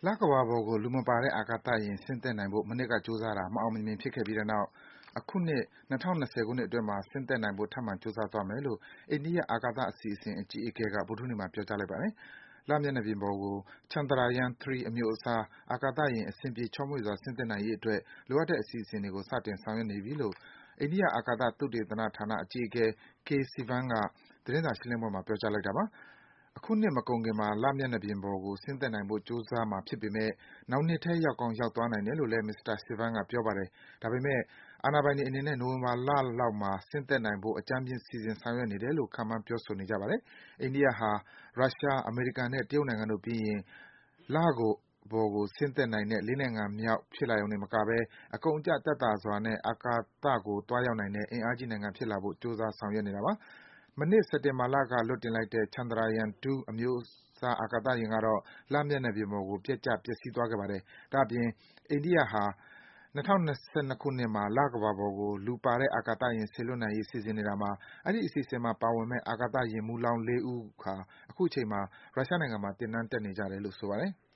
လကမ္ဘာပေါ်ကို လူမပါတဲ့ အာကာသယာဉ် ဆင်းသက်နိုင်ဖို့ မနှစ်က ကြိုးစားတာ မအောင်မမြင် ဖြစ်ခဲ့ပြီးတဲ့နောက် အခုနှစ် ၂၀၂၀ ခုနှစ်အတွင်းမှာ ဆင်းသက်နိုင်ဖို့ ထပ်မံ ကြိုးစားသွားမယ်လို့ အိန္ဒိယ အာကာသအစီအစဉ် အကြီးအကဲက ဗုဒ္ဓဟူးနေ့မှာ ပြောကြားလိုက်ပါတယ်။ လမျက်နှာပြင်ပေါ်ကို Chandrayaan-3 အမျိုးအစား အာကာသယာဉ် အဆင်ပြေ ချောမွေ့စွာ ဆင်းသက်နိုင်ရေးအတွက် လိုအပ်တဲ့ အစီအစဉ်တွေကို စတင် ဆောင်ရွက်နေပြီလို့ အိန္ဒိယ အာကာသ သုတေသနဌာန အကြီးအကဲ K. Sivan က သတင်းစာရှင်းလင်းပွဲမှာ ပြောကြားလိုက်တာပါ။ အခုနှစ်မကုန်ခင်မှာ လမျက်နှာပြင်ပေါ်ကို ဆင်းသက်နိုင်ဖို့ ကြိုးစားမှာဖြစ်ပေမယ့် နောက်နှစ်ထဲ ရောက်ကောင်း ရောက်သွားနိုင်တယ်လို့လည်း မစ္စတာ Sivan က ပြောပါတယ်။ ဒါပေမယ့် အာဏာပိုင်တွေအနေနဲ့ နိုဝင်ဘာလလောက်မှာ ဆင်းသက်နိုင်ဖို့ အကြမ်းဖျင်း စီစဉ် ဆောင်ရွက်နေတယ်လို့ ခန့်မှန်း ပြောဆိုနေကြပါတယ်။ အိန္ဒိယဟာ ရုရှား၊ အမေရိကန်နဲ့ တရုတ်နိုင်ငံတို့ပြီးရင် လပေါ်ကို ဆင်းသက်နိုင်တဲ့ ၄ နိုင်ငံမြောက် ဖြစ်လာရုံတင်မကဘဲ အကုန်အကျ သက်သာစွာနဲ့ အာကာသကို သွားရောက်နိုင်တဲ့ အင်အားကြီးနိုင်ငံဖြစ်လာဖို့ ကြိုးစား ဆောင်ရွက်နေတာပါ။ မနှစ် စက်တင်ဘာလက လွှတ်တင်လိုက်တဲ့ Chandrayaan-2 အမျိုးအစား အာကာသယာဉ်ကတော့ လမျက်နှာပြင်ပေါ်ကို ပျက်ကျ ပျက်စီးသွားခဲ့ပါတယ်။ ဒါ့အပြင် အိန္ဒိယဟာ ၂၀၂၂ ခုနှစ်မှာ လကမ္ဘာပေါ်ကို လူပါတဲ့ အာကာသယာဉ် စေလွှတ်နိုင်ရေး စီစဉ်နေတာမှာ အဲဒီ အစီအစဉ်မှာ ပါဝင်မယ့် အာကာသယာဉ်မှူးလောင်း ၄ ဦးဟာ အခုချိန်မှာ ရုရှားနိုင်ငံမှာ သင်တန်းတက်နေကြတယ်လို့ ဆိုပါတယ်။